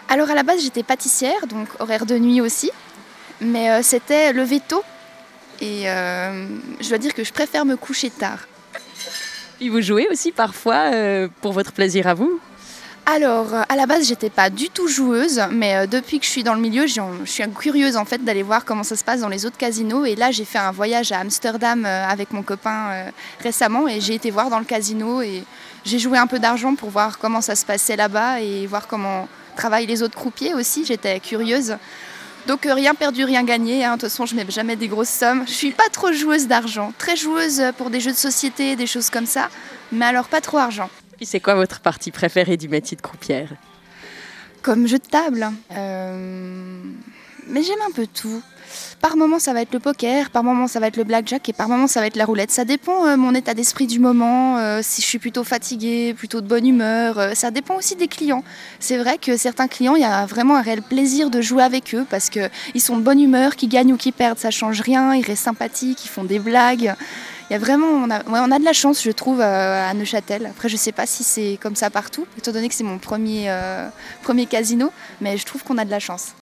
Alors à la base j'étais pâtissière, donc horaire de nuit aussi, mais c'était lever tôt et je dois dire que je préfère me coucher tard. Et vous jouez aussi parfois pour votre plaisir à vous? Alors à la base j'étais pas du tout joueuse, mais depuis que je suis dans le milieu, je suis curieuse en fait d'aller voir comment ça se passe dans les autres casinos et là j'ai fait un voyage à Amsterdam avec mon copain récemment et j'ai été voir dans le casino et j'ai joué un peu d'argent pour voir comment ça se passait là-bas et voir comment travaillent les autres croupiers aussi, j'étais curieuse. Donc rien perdu, rien gagné, hein. De toute façon je mets jamais des grosses sommes. Je suis pas trop joueuse d'argent, très joueuse pour des jeux de société, des choses comme ça, mais alors pas trop argent. Et c'est quoi votre partie préférée du métier de croupière? Comme jeu de table, mais j'aime un peu tout. Par moment ça va être le poker, par moment ça va être le blackjack et par moment ça va être la roulette. Ça dépend mon état d'esprit du moment, si je suis plutôt fatiguée, plutôt de bonne humeur. Ça dépend aussi des clients. C'est vrai que certains clients, il y a vraiment un réel plaisir de jouer avec eux parce qu'ils sont de bonne humeur, qu'ils gagnent ou qu'ils perdent, ça change rien. Ils restent sympathiques, ils font des blagues. Il y a vraiment, on a de la chance, je trouve, à Neuchâtel. Après, je sais pas si c'est comme ça partout, étant donné que c'est mon premier casino, mais je trouve qu'on a de la chance.